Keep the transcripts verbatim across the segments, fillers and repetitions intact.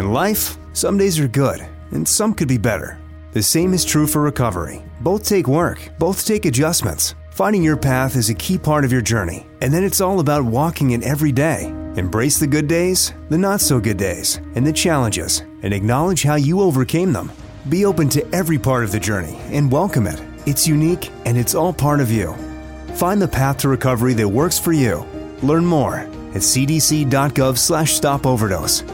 In life, some days are good, and some could be better. The same is true for recovery. Both take work, both take adjustments. Finding your path is a key part of your journey, and then it's all about walking it every day. Embrace the good days, the not-so-good days, and the challenges, and acknowledge how you overcame them. Be open to every part of the journey and welcome it. It's unique, and it's all part of you. Find the path to recovery that works for you. Learn more at c d c dot gov slash stop overdose.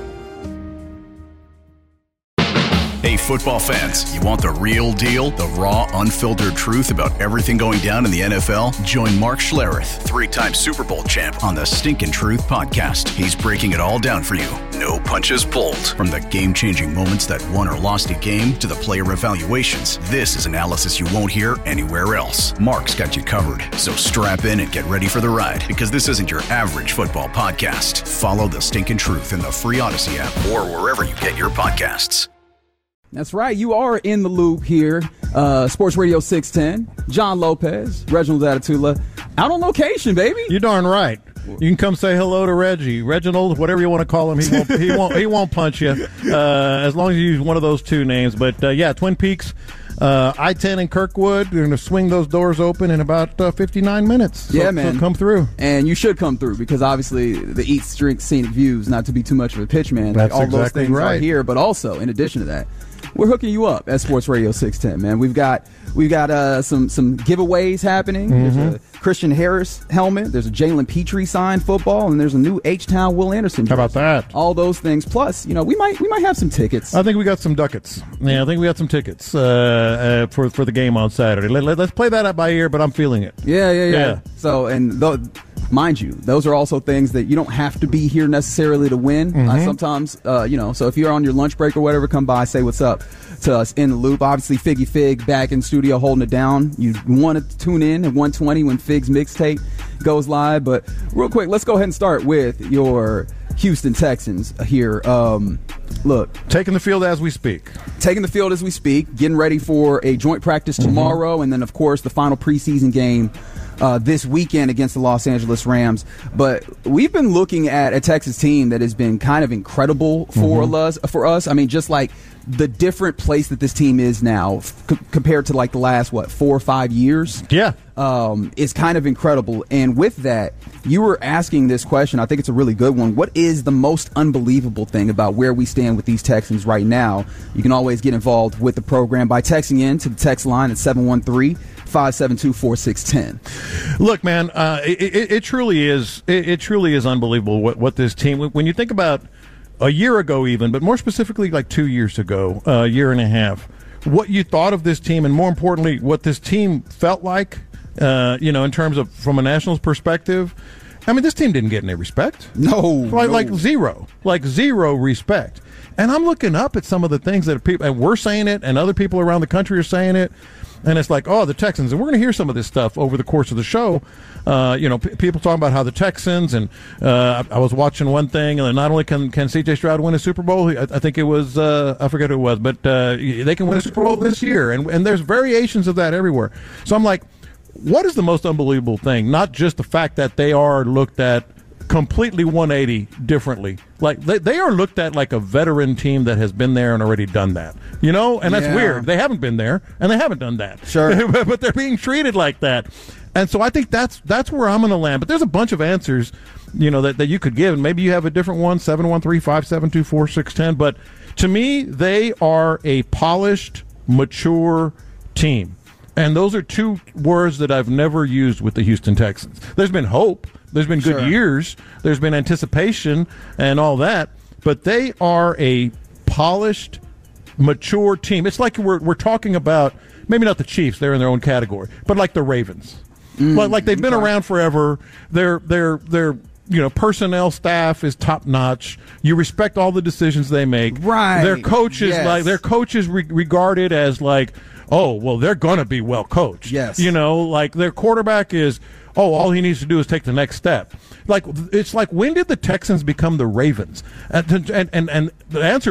Hey, football fans, you want the real deal, the raw, unfiltered truth about everything going down in the N F L? Join Mark Schlereth, three-time Super Bowl champ, on the Stinkin' Truth podcast. He's breaking it all down for you. No punches pulled. From the game-changing moments that won or lost a game to the player evaluations, this is analysis you won't hear anywhere else. Mark's got you covered, so strap in and get ready for the ride, because this isn't your average football podcast. Follow the Stinkin' Truth in the free Odyssey app or wherever you get your podcasts. That's right. You are in the loop here. Uh, Sports Radio six ten. John Lopez, Reginald Atatula, out on location, baby. You're darn right. You can come say hello to Reggie, Reginald, whatever you want to call him. He won't. He won't. He won't punch you uh, as long as you use one of those two names. But uh, yeah, Twin Peaks, uh, I ten and Kirkwood. We're going to swing those doors open in about uh, fifty-nine minutes. So, yeah, man. So come through, and you should come through because obviously the Eat, Drink, Scenic Views. Not to be too much of a pitch man. That's like all exactly those things right. are here, but also in addition to that, we're hooking you up at Sports Radio six ten, man. We've got we've got uh, some some giveaways happening. Mm-hmm. There's a Christian Harris helmet. There's a Jalen Petrie signed football, and there's a new H-Town Will Anderson jersey. How about that? All those things. Plus, you know, we might we might have some tickets. I think we got some ducats. Yeah, I think we got some tickets uh, uh, for for the game on Saturday. Let, let, let's play that out by ear, but I'm feeling it. Yeah, yeah, yeah. Yeah. So, and th- mind you, those are also things that you don't have to be here necessarily to win. Mm-hmm. Uh, sometimes, uh, you know, so if you're on your lunch break or whatever, come by, say what's up to us in the loop. Obviously, Figgy Fig back in studio holding it down. You want to tune in at one twenty when Fig's mixtape goes live. But real quick, let's go ahead and start with your Houston Texans here. Um, look. Taking the field as we speak. Taking the field as we speak, getting ready for a joint practice tomorrow, mm-hmm. and then, of course, the final preseason game uh, this weekend against the Los Angeles Rams. But we've been looking at a Texas team that has been kind of incredible for mm-hmm. us. For us, I mean, just like the different place that this team is now c- compared to like the last, what, four or five years? Yeah. Um, is kind of incredible. And with that, you were asking this question. I think it's a really good one. What is the most unbelievable thing about where we stand with these Texans right now? You can always get involved with the program by texting in to the text line at seven one three, five seven two, four six one zero. Look, man, uh, it, it, it truly is. It, it truly is unbelievable what, what this team. When you think about a year ago, even, but more specifically, like two years ago, a uh, year and a half, what you thought of this team, and more importantly, what this team felt like. Uh, you know, in terms of from a Nationals perspective, I mean, this team didn't get any respect. No, like no. like zero, like zero respect. And I'm looking up at some of the things that people, and we're saying it, and other people around the country are saying it, and it's like, oh, the Texans, and we're going to hear some of this stuff over the course of the show. Uh, you know, p- people talking about how the Texans, and uh, I, I was watching one thing, and not only can can C J Stroud win a Super Bowl, I, I think it was, uh, I forget who it was, but uh, they can win a Super Bowl this year, and and there's variations of that everywhere. So I'm like, what is the most unbelievable thing? Not just the fact that they are looked at completely one eighty differently. Like they, they are looked at like a veteran team that has been there and already done that. You know, and that's yeah. weird. They haven't been there and they haven't done that. Sure. But they're being treated like that. And so I think that's that's where I'm going to land. But there's a bunch of answers, you know, that, that you could give. And maybe you have a different one, seven one three, five seven two, four six one zero. But to me, they are a polished, mature team. And those are two words that I've never used with the Houston Texans. There's been hope. There's been good sure. years. There's been anticipation and all that. But they are a polished, mature team. It's like we're we're talking about, maybe not the Chiefs, they're in their own category, but like the Ravens. Mm, like, like they've been okay. around forever. They're, they're, they're, you know, personnel staff is top notch. You respect all the decisions they make. Right. Their coaches, yes. like, their coaches re- regarded as like, oh, well, they're going to be well coached. Yes. You know, like their quarterback is, oh, all he needs to do is take the next step. Like, it's like, when did the Texans become the Ravens? And, and, and, and the answer is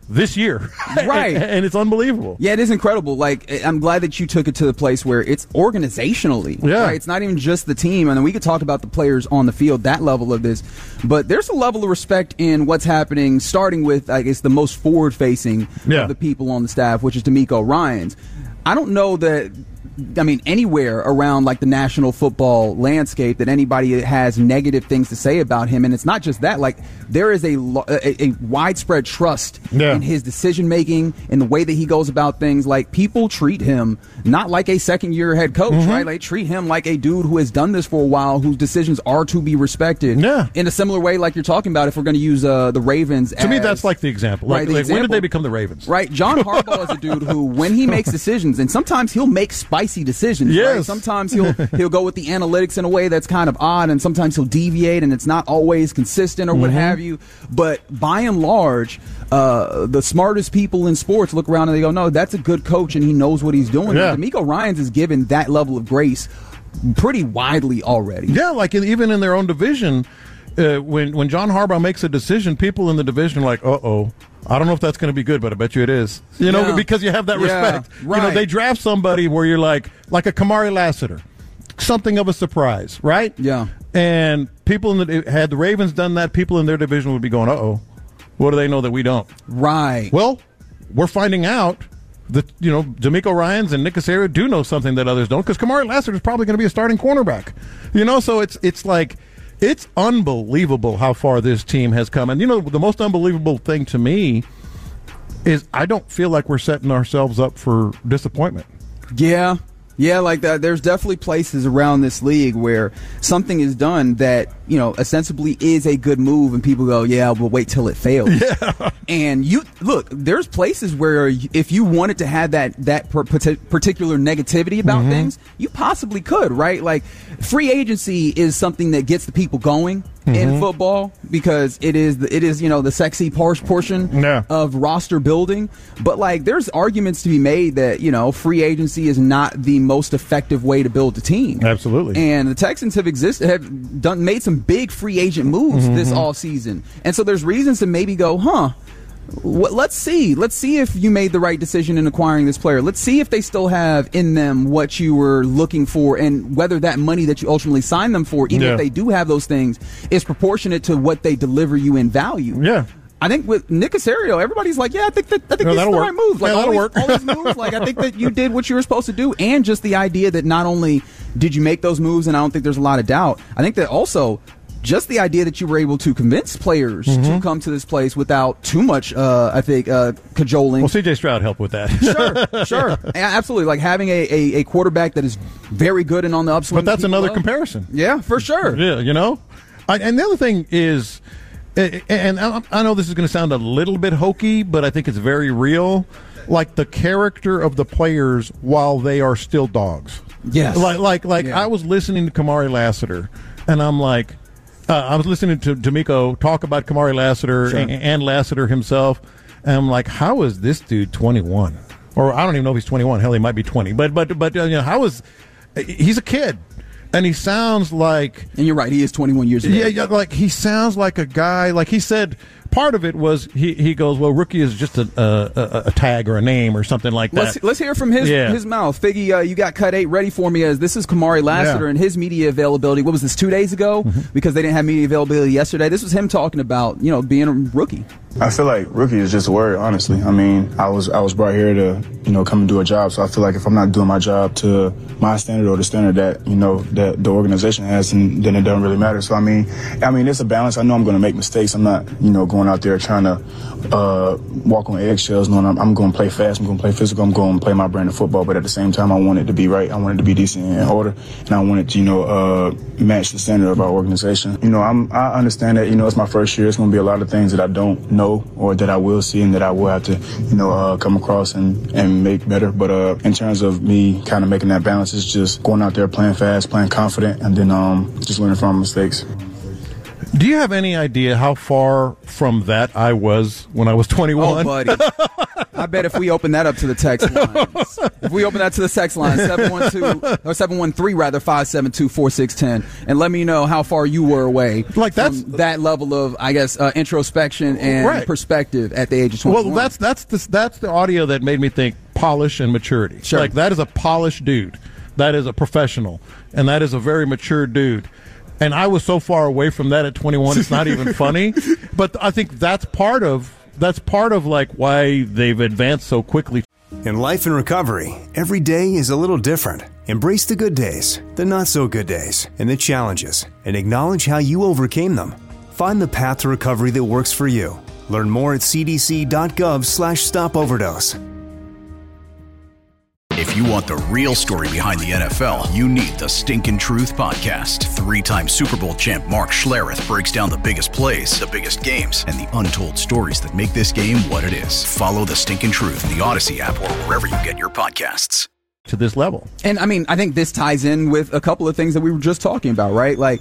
this year. Right. And it's unbelievable. Yeah, it is incredible. Like, I'm glad that you took it to the place where it's organizationally. Yeah. Right? It's not even just the team. And then we could talk about the players on the field, that level of this. But there's a level of respect in what's happening, starting with, I guess, the most forward-facing yeah. of the people on the staff, which is DeMeco Ryans. I don't know that, I mean, anywhere around like the national football landscape that anybody has negative things to say about him. And it's not just that. Like, there is a, a, a widespread trust yeah. in his decision making and the way that he goes about things. Like, people treat him not like a second year head coach, mm-hmm. right? They treat him like a dude who has done this for a while, whose decisions are to be respected. Yeah. In a similar way, like you're talking about, if we're going to use uh, the Ravens. To as, me, that's like the example. Like, right, the like example, when did they become the Ravens? Right. John Harbaugh is a dude who, when he makes decisions, and sometimes he'll make spicy decisions. Yes. Right? Sometimes he'll he'll go with the analytics in a way that's kind of odd, and sometimes he'll deviate, and it's not always consistent or what mm-hmm. have you. But by and large, uh, the smartest people in sports look around and they go, no, that's a good coach, and he knows what he's doing. Yeah. DeMeco Ryans is given that level of grace pretty widely already. Yeah, like in, even in their own division, uh, when, when John Harbaugh makes a decision, people in the division are like, uh-oh. I don't know if that's going to be good, but I bet you it is. You know, yeah. because you have that yeah, respect. Right. You know, they draft somebody where you're like, like a Kamari Lassiter, something of a surprise, right? Yeah. And people in the had the Ravens done that, people in their division would be going, uh-oh, what do they know that we don't? Right. Well, we're finding out that, you know, DeMeco Ryans and Nick Caserio do know something that others don't, because Kamari Lassiter is probably going to be a starting cornerback. You know, so it's it's like, it's unbelievable how far this team has come. And, you know, the most unbelievable thing to me is I don't feel like we're setting ourselves up for disappointment. Yeah. Yeah, like that. There's definitely places around this league where something is done that, you know, ostensibly is a good move, and people go, yeah, we'll wait till it fails. Yeah. And you look, there's places where if you wanted to have that that particular negativity about mm-hmm. things, you possibly could, right? Like, free agency is something that gets the people going mm-hmm. in football, because it is the, it is you know the sexy portion yeah. of roster building. But like, there's arguments to be made that, you know, free agency is not the most effective way to build a team. Absolutely. And the Texans have existed have done made some big free agent moves mm-hmm. this offseason. And so there's reasons to maybe go, huh, What, let's see. Let's see if you made the right decision in acquiring this player. Let's see if they still have in them what you were looking for, and whether that money that you ultimately signed them for, even yeah. if they do have those things, is proportionate to what they deliver you in value. Yeah. I think with Nick Caserio, everybody's like, yeah, I think that I think no, these are the work. right moves. Like, yeah, all, that'll these, work. all these moves, like, I think that you did what you were supposed to do, and just the idea that not only did you make those moves, and I don't think there's a lot of doubt, I think that also just the idea that you were able to convince players mm-hmm. to come to this place without too much, uh, I think, uh, cajoling. Well, C J Stroud helped with that. Sure, sure. Yeah, absolutely. Like, having a, a, a quarterback that is very good and on the upswing. But that's another love. comparison. Yeah, for sure. Yeah, you know? I, and the other thing is, and I know this is going to sound a little bit hokey, but I think it's very real, like the character of the players while they are still dogs. Yes. Like, like, like yeah. I was listening to Kamari Lassiter, and I'm like, uh, I was listening to DeMeco talk about Kamari Lassiter sure. and, and Lassiter himself, and I'm like, how is this dude twenty-one? Or I don't even know if he's twenty-one. Hell, he might be twenty. But, but, but, uh, you know, how is he's a kid. And he sounds like... And you're right, he is twenty-one years old. Yeah, yeah, like he sounds like a guy, like he said, part of it was, he, he goes, well, rookie is just a, a, a tag or a name or something like that. Let's, let's hear from his yeah. his mouth. Figgy, uh, you got cut eight ready for me, as this is Kamari Lassiter yeah. and his media availability. What was this, two days ago? Mm-hmm. Because they didn't have media availability yesterday. This was him talking about, you know, being a rookie. I feel like rookie is just a word, honestly. I mean, I was I was brought here to, you know, come and do a job. So I feel like if I'm not doing my job to my standard or the standard that, you know, that the organization has, and then it doesn't really matter. So I mean, I mean, it's a balance. I know I'm going to make mistakes. I'm not, you know, going out there trying to uh, walk on eggshells. Knowing I'm, I'm going to play fast. I'm going to play physical. I'm going to play my brand of football. But at the same time, I want it to be right. I want it to be decent and in order, and I want it to, you know, uh, match the standard of our organization. You know, I'm I understand that, you know, it's my first year. It's going to be a lot of things that I don't know or that I will see and that I will have to, you know, uh, come across and, and make better. But uh, in terms of me kind of making that balance, it's just going out there playing fast, playing confident, and then um, just learning from mistakes. Do you have any idea how far from that I was when I was twenty-one? Oh, buddy. I bet if we open that up to the text lines, if we open that to the text line, seven one two or seven one three rather, five seven two, four six one zero, and let me know how far you were away like that's, from that level of, I guess, uh, introspection and right. perspective at the age of twenty-one. Well, that's that's the, that's the audio that made me think polish and maturity. Sure. Like, that is a polished dude. That is a professional. And that is a very mature dude. And I was so far away from that at twenty-one, it's not even funny. But I think that's part of that's part of like why they've advanced so quickly. In life and recovery, every day is a little different. Embrace the good days, the not so good days, and the challenges, and acknowledge how you overcame them. Find the path to recovery that works for you. Learn more at c d c dot gov slash stop overdose. If you want the real story behind the N F L, you need the Stinkin' Truth Podcast. Three-time Super Bowl champ Mark Schlereth breaks down the biggest plays, the biggest games, and the untold stories that make this game what it is. Follow the Stinkin' Truth in the Odyssey app or wherever you get your podcasts. To this level. And I mean, I think this ties in with a couple of things that we were just talking about, right? Like,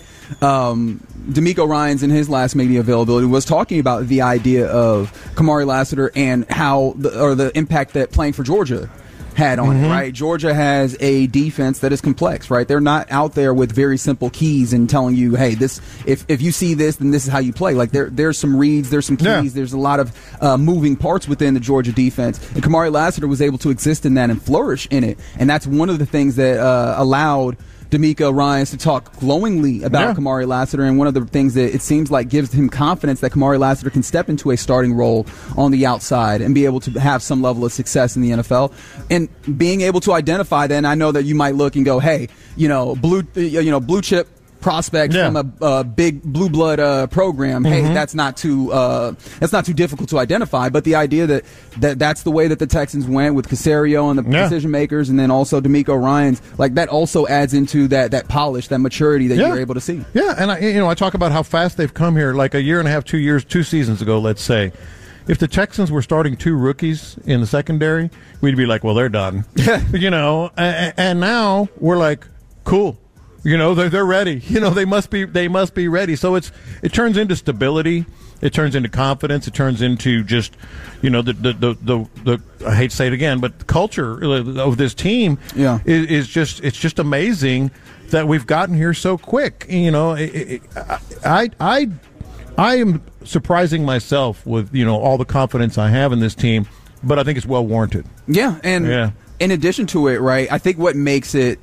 um, D'Amico Ryans in his last media availability was talking about the idea of Kamari Lassiter and how, the, or the impact that playing for Georgia had on mm-hmm. it, right? Georgia has a defense that is complex, right? They're not out there with very simple keys and telling you, hey, this if if you see this, then this is how you play. Like, there there's some reads, there's some keys, yeah. there's a lot of uh, moving parts within the Georgia defense. And Kamari Lassiter was able to exist in that and flourish in it. And that's one of the things that uh, allowed D'Amico Ryans to talk glowingly about yeah. Kamari Lassiter, and one of the things that it seems like gives him confidence that Kamari Lassiter can step into a starting role on the outside and be able to have some level of success in the N F L. And being able to identify that, and I know that you might look and go, hey, you know, blue, you know, blue chip prospect yeah. from a uh, big blue blood uh, program. Mm-hmm. Hey, that's not too uh, that's not too difficult to identify. But the idea that, that that's the way that the Texans went with Caserio and the yeah. decision makers, and then also D'Amico Ryans, like that also adds into that that polish, that maturity that yeah. you're able to see. Yeah, and I, you know, I talk about how fast they've come here. Like a year and a half, two years, two seasons ago, let's say. If the Texans were starting two rookies in the secondary, we'd be like, well, they're done. you know, and, and now we're like, cool. You know, they're they're ready. You know, they must be they must be ready. So it's it turns into stability. It turns into confidence. It turns into just, you know, the the the, the, the I hate to say it again, but the culture of this team yeah. is, is just it's just amazing that we've gotten here so quick. You know, it, it, I I I am surprising myself with, you know, all the confidence I have in this team, but I think it's well warranted. Yeah, and yeah. in addition to it, right, I think what makes it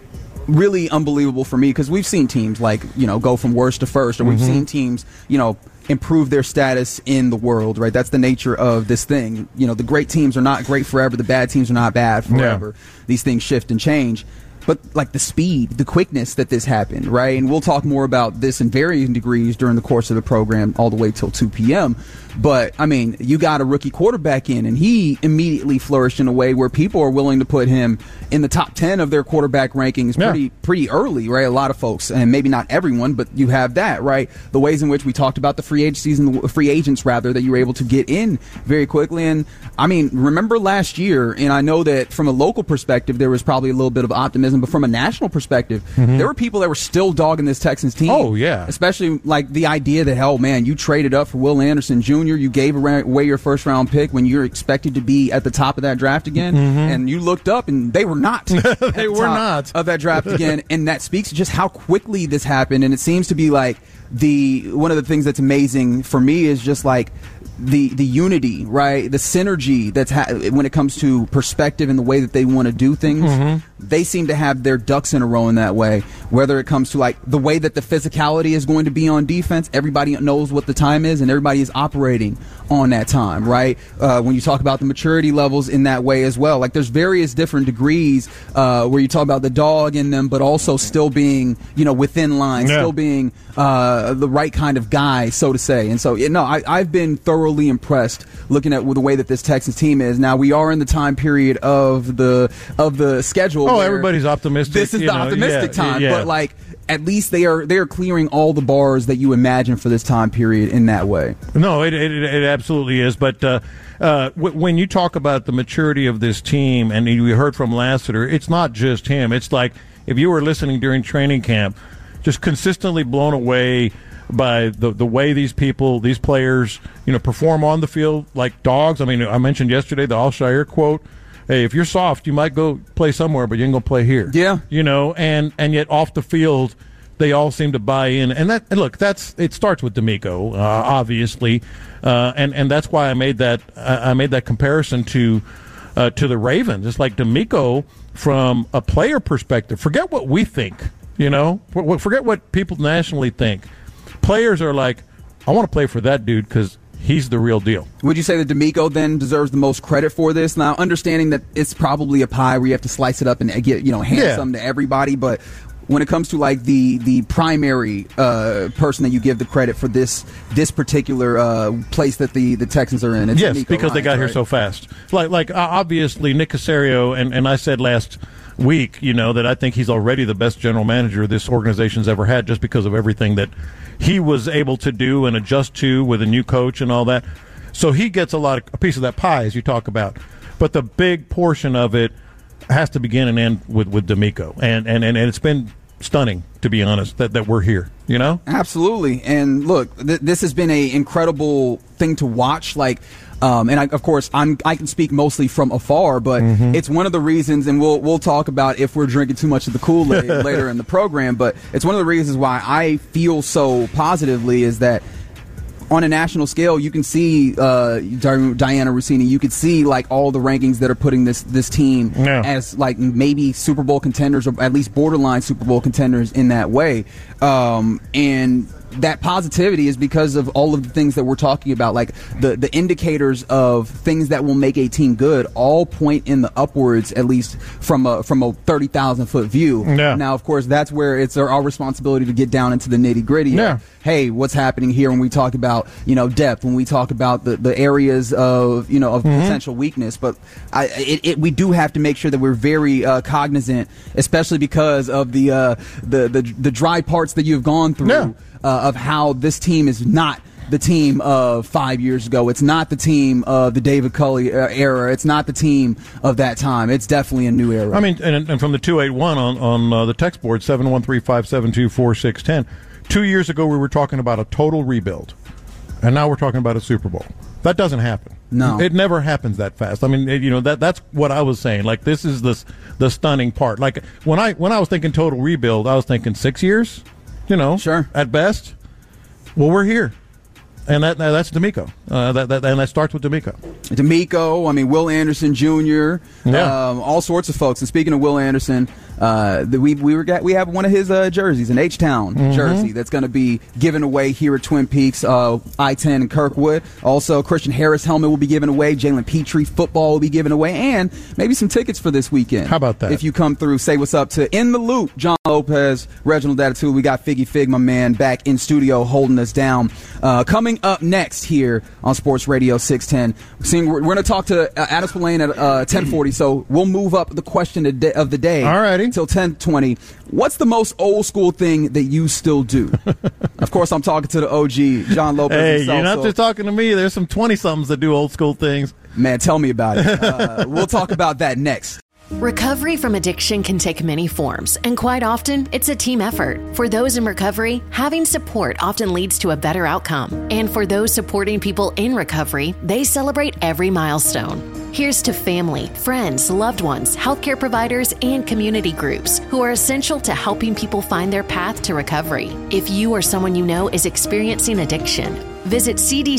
really unbelievable for me, because we've seen teams like, you know, go from worst to first, or we've mm-hmm. seen teams, you know, improve their status in the world, right? That's the nature of this thing. You know, the great teams are not great forever. The bad teams are not bad forever. Yeah. These things shift and change. But like the speed, the quickness that this happened, right? And we'll talk more about this in varying degrees during the course of the program all the way till two p.m. But, I mean, you got a rookie quarterback in, and he immediately flourished in a way where people are willing to put him in the top ten of their quarterback rankings pretty yeah. pretty early, right? A lot of folks, and maybe not everyone, but you have that, right? The ways in which we talked about the free agencies and the free agents, rather, that you were able to get in very quickly. And, I mean, remember last year, and I know that from a local perspective, there was probably a little bit of optimism, but from a national perspective, mm-hmm. there were people that were still dogging this Texans team. Oh, yeah. Especially, like, the idea that, oh, man, you traded up for Will Anderson Junior You gave away your first round pick when you're expected to be at the top of that draft again, mm-hmm. and you looked up and they were not. they the were not of that draft again, and that speaks to just how quickly this happened. And it seems to be like the one of the things that's amazing for me is just like the the unity, right? The synergy that's ha- when it comes to perspective and the way that they want to do things. Mm-hmm. They seem to have their ducks in a row in that way. Whether it comes to like the way that the physicality is going to be on defense, everybody knows what the time is, and everybody is operating on that time, right? Uh, when you talk about the maturity levels in that way as well, like there's various different degrees uh, where you talk about the dog in them, but also still being, you know, within line, yeah. still being uh, the right kind of guy, so to say. And so, you know, I, I've been thoroughly impressed looking at the way that this Texans team is. Now we are in the time period of the of the schedule. Oh, everybody's optimistic. This is the know, optimistic yeah, time, yeah. but like at least they are they are clearing all the bars that you imagine for this time period in that way. No, it it, it absolutely is. But uh, uh, w- when you talk about the maturity of this team, and you heard from Lassiter, it's not just him. It's like if you were listening during training camp, just consistently blown away by the the way these people, these players, you know, perform on the field like dogs. I mean, I mentioned yesterday the Al-Shaair quote. Hey, if you're soft, you might go play somewhere, but you ain't gonna play here. Yeah, you know, and and yet off the field, they all seem to buy in. And that, and look, that's it starts with DeMeco, uh, obviously, uh, and and that's why I made that I made that comparison to uh, to the Ravens. It's like DeMeco from a player perspective. Forget what we think, you know. Forget what people nationally think. Players are like, I want to play for that dude because he's the real deal. Would you say that DeMeco then deserves the most credit for this? Now, understanding that it's probably a pie where you have to slice it up and get, you know, hand yeah. some to everybody, but when it comes to like the the primary uh, person that you give the credit for this this particular uh, place that the, the Texans are in, it's yes, DeMeco because Ryans, they got right? here so fast. Like like uh, obviously Nick Caserio, and and I said last week, you know, that I think he's already the best general manager this organization's ever had, just because of everything that he was able to do and adjust to with a new coach and all that. So he gets a lot of a piece of that pie, as you talk about. But the big portion of it has to begin and end with, with DeMeco. And, and, and, and it's been stunning, to be honest, that, that we're here, you know? Absolutely. And look, th- this has been an incredible thing to watch. Like, Um, and I, of course, I'm, I can speak mostly from afar, but mm-hmm. it's one of the reasons, and we'll we'll talk about if we're drinking too much of the Kool-Aid later in the program. But it's one of the reasons why I feel so positively is that on a national scale, you can see uh, Diana Russini. You could see like all the rankings that are putting this this team yeah. as like maybe Super Bowl contenders or at least borderline Super Bowl contenders in that way, um, and. That positivity is because of all of the things that we're talking about, like the, the indicators of things that will make a team good all point in the upwards, at least from a from a thirty thousand foot view. Yeah. Now, of course, that's where it's our, our responsibility to get down into the nitty gritty. Yeah. Hey, what's happening here when we talk about, you know, depth, when we talk about the, the areas of, you know, of mm-hmm. potential weakness. But I, it, it, we do have to make sure that we're very uh, cognizant, especially because of the, uh, the, the, the dry parts that you've gone through. Yeah. Uh, of how this team is not the team of five years ago. It's not the team of the David Culley era. It's not the team of that time. It's definitely a new era. I mean, and, and from the two eight one on, on uh, the text board, seven one three, five seven two, four six one zero, two years ago we were talking about a total rebuild, and now we're talking about a Super Bowl. That doesn't happen. No. It never happens that fast. I mean, it, you know, that that's what I was saying. Like, this is the, the stunning part. Like, when I when I was thinking total rebuild, I was thinking six years. You know, sure. At best. Well, we're here, and that that's DeMeco. Uh, that, that and that starts with DeMeco. DeMeco. I mean, Will Anderson Junior Yeah. Um, all sorts of folks. And speaking of Will Anderson, uh, the, we we were got, we have one of his uh, jerseys, an H-Town mm-hmm. jersey that's going to be given away here at Twin Peaks, uh, I ten and Kirkwood. Also, Christian Harris helmet will be given away. Jalen Petrie football will be given away, and maybe some tickets for this weekend. How about that? If you come through, say what's up to In the Loop, John Lopez, Reginald Attitude. We got Figgy Fig, my man, back in studio holding us down. Uh, coming up next here on Sports Radio six ten, seeing we're, we're going to talk to uh, Adam Spillane at uh, ten forty, so we'll move up the question of the day Alrighty. until ten twenty. What's the most old school thing that you still do? Of course, I'm talking to the O G, John Lopez Hey, himself, you're not so, just talking to me. There's some twenty-somethings that do old school things. man, tell me about it. Uh, we'll talk about that next. Recovery from addiction can take many forms, and quite often, it's a team effort. For those in recovery, having support often leads to a better outcome. And for those supporting people in recovery, they celebrate every milestone. Here's to family, friends, loved ones, healthcare providers, and community groups who are essential to helping people find their path to recovery. If you or someone you know is experiencing addiction, visit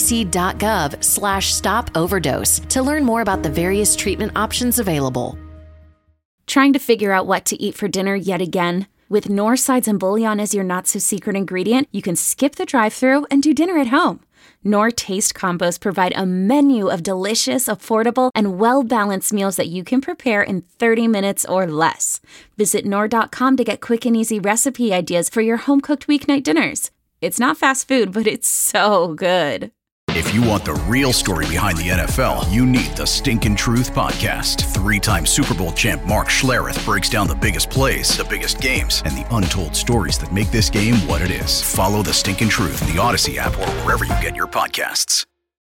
cdc.gov slash stop overdose to learn more about the various treatment options available. Trying to figure out what to eat for dinner yet again? With Knorr Sides and Bouillon as your not-so-secret ingredient, you can skip the drive-thru and do dinner at home. Knorr Taste Combos provide a menu of delicious, affordable, and well-balanced meals that you can prepare in thirty minutes or less. Visit Knorr dot com to get quick and easy recipe ideas for your home-cooked weeknight dinners. It's not fast food, but it's so good. If you want the real story behind the N F L, you need the Stinkin' Truth Podcast. Three-time Super Bowl champ Mark Schlereth breaks down the biggest plays, the biggest games, and the untold stories that make this game what it is. Follow the Stinkin' Truth in the Odyssey app or wherever you get your podcasts.